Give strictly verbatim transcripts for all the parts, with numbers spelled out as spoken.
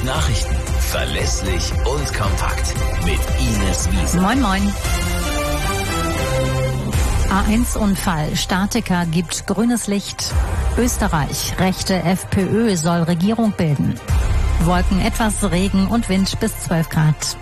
Nachrichten. Verlässlich und kompakt. Mit Ines Wiese. Moin, moin. A eins Unfall. Statiker gibt grünes Licht. Österreich. Rechte FPÖ soll Regierung bilden. Wolken, etwas Regen und Wind bis zwölf Grad.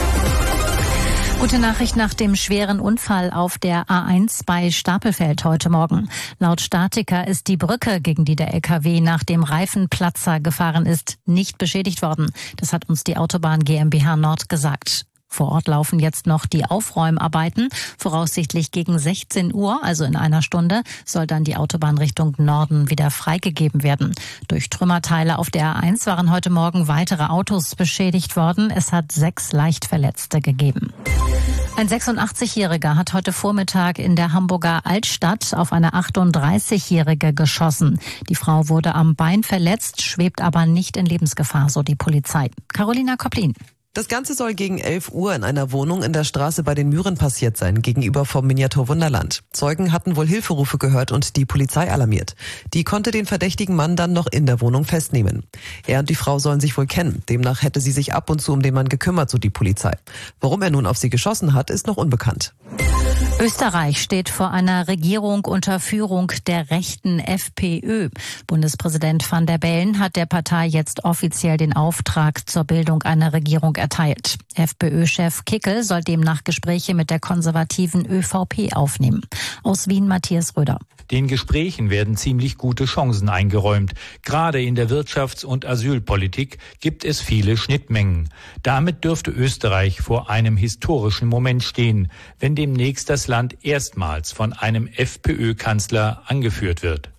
Gute Nachricht nach dem schweren Unfall auf der A eins bei Stapelfeld heute Morgen. Laut Statiker ist die Brücke, gegen die der L K W nach dem Reifenplatzer gefahren ist, nicht beschädigt worden. Das hat uns die Autobahn GmbH Nord gesagt. Vor Ort laufen jetzt noch die Aufräumarbeiten. Voraussichtlich gegen sechzehn Uhr, also in einer Stunde, soll dann die Autobahn Richtung Norden wieder freigegeben werden. Durch Trümmerteile auf der A eins waren heute Morgen weitere Autos beschädigt worden. Es hat sechs Leichtverletzte gegeben. Ein sechsundachtzig-Jähriger hat heute Vormittag in der Hamburger Altstadt auf eine achtunddreißigjährige geschossen. Die Frau wurde am Bein verletzt, schwebt aber nicht in Lebensgefahr, so die Polizei. Carolina Kopplin. Das Ganze soll gegen elf Uhr in einer Wohnung in der Straße bei den Mühren passiert sein, gegenüber vom Miniatur Wunderland. Zeugen hatten wohl Hilferufe gehört und die Polizei alarmiert. Die konnte den verdächtigen Mann dann noch in der Wohnung festnehmen. Er und die Frau sollen sich wohl kennen. Demnach hätte sie sich ab und zu um den Mann gekümmert, so die Polizei. Warum er nun auf sie geschossen hat, ist noch unbekannt. Österreich steht vor einer Regierung unter Führung der rechten FPÖ. Bundespräsident Van der Bellen hat der Partei jetzt offiziell den Auftrag zur Bildung einer Regierung erteilt. FPÖ-Chef Kickl soll demnach Gespräche mit der konservativen ÖVP aufnehmen. Aus Wien Matthias Röder. Den Gesprächen werden ziemlich gute Chancen eingeräumt. Gerade in der Wirtschafts- und Asylpolitik gibt es viele Schnittmengen. Damit dürfte Österreich vor einem historischen Moment stehen, wenn demnächst das Land erstmals von einem FPÖ-Kanzler angeführt wird.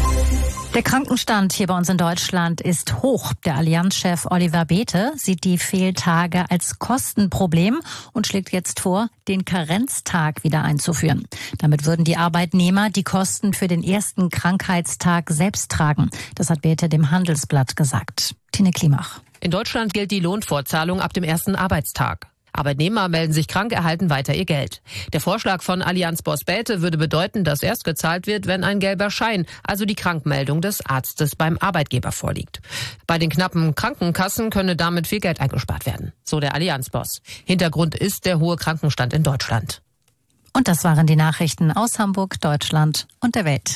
Der Krankenstand hier bei uns in Deutschland ist hoch. Der Allianz-Chef Oliver Bäte sieht die Fehltage als Kostenproblem und schlägt jetzt vor, den Karenztag wieder einzuführen. Damit würden die Arbeitnehmer die Kosten für den ersten Krankheitstag selbst tragen. Das hat Bäte dem Handelsblatt gesagt. Tine Klimach. In Deutschland gilt die Lohnfortzahlung ab dem ersten Arbeitstag. Arbeitnehmer melden sich krank, erhalten weiter ihr Geld. Der Vorschlag von Allianz-Boss Bäte würde bedeuten, dass erst gezahlt wird, wenn ein gelber Schein, also die Krankmeldung des Arztes beim Arbeitgeber vorliegt. Bei den knappen Krankenkassen könne damit viel Geld eingespart werden, so der Allianz-Boss. Hintergrund ist der hohe Krankenstand in Deutschland. Und das waren die Nachrichten aus Hamburg, Deutschland und der Welt.